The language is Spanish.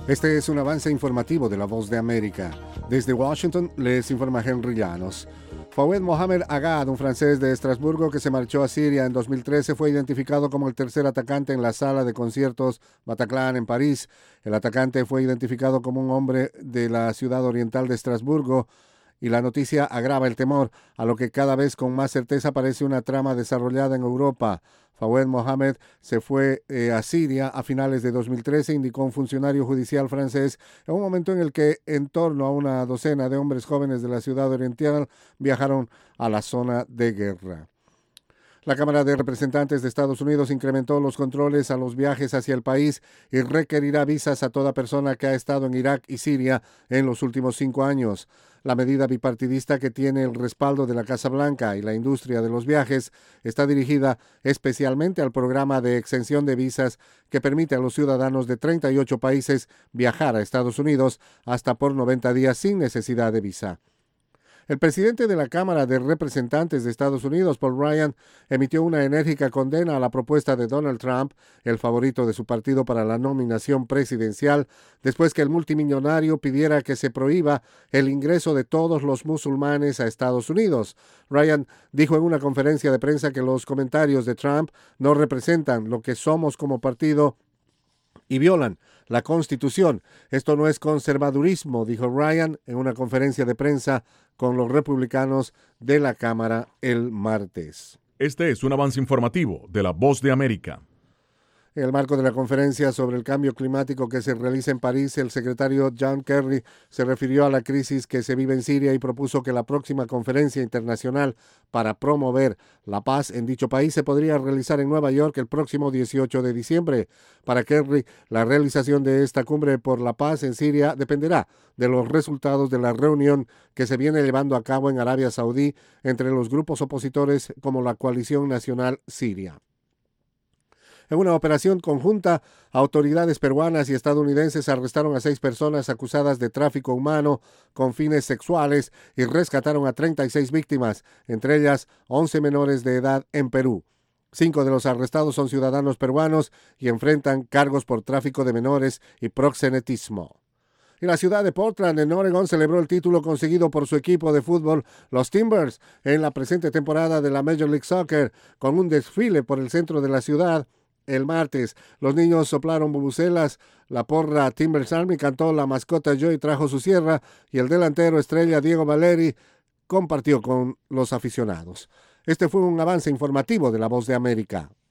Este es un avance informativo de La Voz de América. Desde Washington les informa Henry Llanos. Fouad Mohamed Agad, un francés de Estrasburgo que se marchó a Siria en 2013, fue identificado como el tercer atacante en la sala de conciertos Bataclan en París. El atacante fue identificado como un hombre de la ciudad oriental de Estrasburgo, y la noticia agrava el temor, a lo que cada vez con más certeza parece una trama desarrollada en Europa. Fouad Mohamed se fue a Siria a finales de 2013, indicó un funcionario judicial francés, en un momento en el que en torno a una docena de hombres jóvenes de la ciudad oriental viajaron a la zona de guerra. La Cámara de Representantes de Estados Unidos incrementó los controles a los viajes hacia el país y requerirá visas a toda persona que ha estado en Irak y Siria en los últimos 5 años. La medida bipartidista, que tiene el respaldo de la Casa Blanca y la industria de los viajes, está dirigida especialmente al programa de exención de visas que permite a los ciudadanos de 38 países viajar a Estados Unidos hasta por 90 días sin necesidad de visa. El presidente de la Cámara de Representantes de Estados Unidos, Paul Ryan, emitió una enérgica condena a la propuesta de Donald Trump, el favorito de su partido para la nominación presidencial, después que el multimillonario pidiera que se prohíba el ingreso de todos los musulmanes a Estados Unidos. Ryan dijo en una conferencia de prensa que los comentarios de Trump no representan lo que somos como partido y violan la Constitución. Esto no es conservadurismo, dijo Ryan en una conferencia de prensa con los republicanos de la Cámara el martes. Este es un avance informativo de La Voz de América. En el marco de la conferencia sobre el cambio climático que se realiza en París, el secretario John Kerry se refirió a la crisis que se vive en Siria y propuso que la próxima conferencia internacional para promover la paz en dicho país se podría realizar en Nueva York el próximo 18 de diciembre. Para Kerry, la realización de esta cumbre por la paz en Siria dependerá de los resultados de la reunión que se viene llevando a cabo en Arabia Saudí entre los grupos opositores como la Coalición Nacional Siria. En una operación conjunta, autoridades peruanas y estadounidenses arrestaron a 6 personas acusadas de tráfico humano con fines sexuales y rescataron a 36 víctimas, entre ellas 11 menores de edad en Perú. 5 de los arrestados son ciudadanos peruanos y enfrentan cargos por tráfico de menores y proxenetismo. Y la ciudad de Portland, en Oregón, celebró el título conseguido por su equipo de fútbol, los Timbers, en la presente temporada de la Major League Soccer, con un desfile por el centro de la ciudad. El martes, los niños soplaron bubucelas, la porra Timbers Army cantó La Mascota Joy trajo su sierra y el delantero estrella Diego Valeri compartió con los aficionados. Este fue un avance informativo de La Voz de América.